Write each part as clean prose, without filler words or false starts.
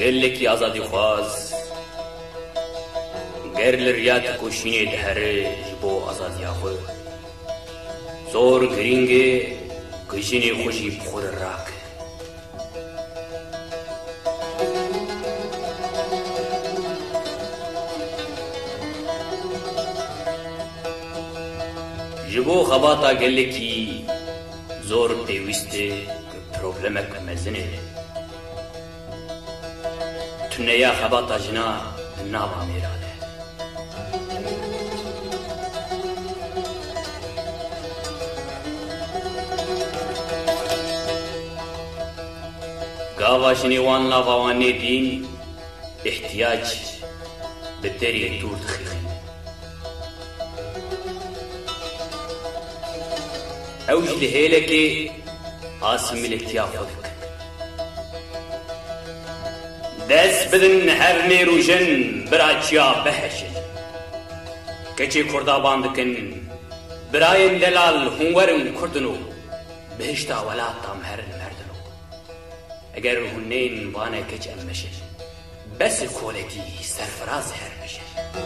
گلکی آزادی خواز گرل ریات کوشینی دهره جبو آزادی آخو زور گرینگه کشینی خوشی بخور راک جبو خباتا گلکی زور پیوسته پروبلمک مزنه تنیا خباتا جنا ناوا میراده گاواشنی وان لاوانی دین احتیاج به تری دور دخیخین اوج لهيلكي قاسم الاتياف ودك دس بدن هرني روجن براتشيا بهشن كچي كردا باندكن براين دلال هنورن كردنو بهشتا ولا طام هرن مردنو اگر هنين وانا كچ امشن بس كولتي سرفراز هرمشن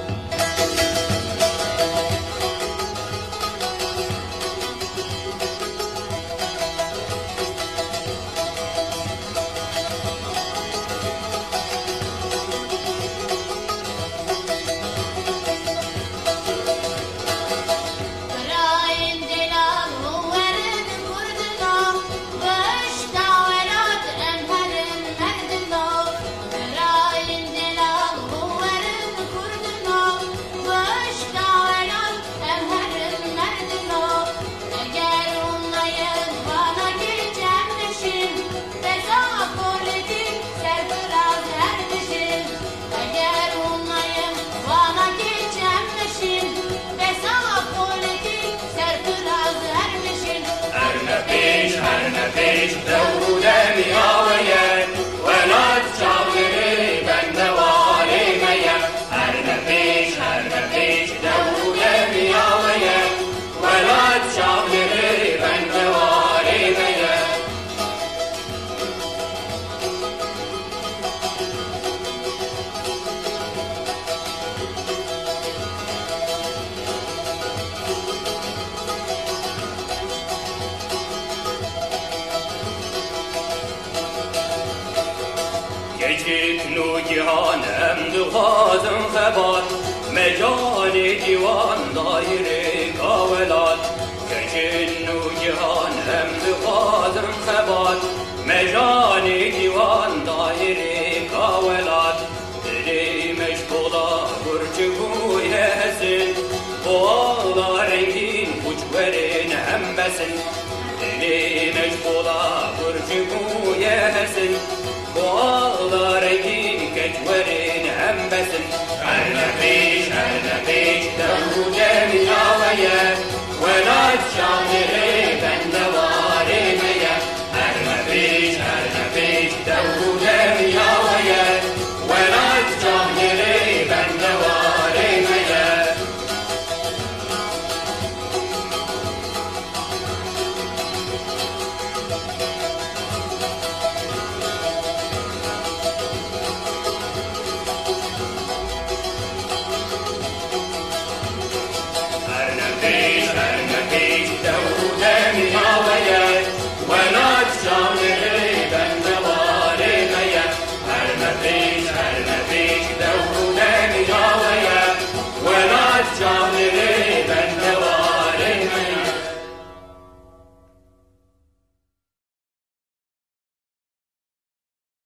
خازن خبر مجال دیوان دایره کاولات کشن و جهان هم خازن خبر مجال دیوان دایره کاولات دلی مشغولا برچگوی هسن بالا رنگین کچورین هم بسن دلی مشغولا برچگوی هسن بالا رنگین کچورین هم بسن هرنفیش دو جمعی آویه ولاد شامره بندواره میه هرنفیش دو جمعی آویه ولاد شامره بندواره میه John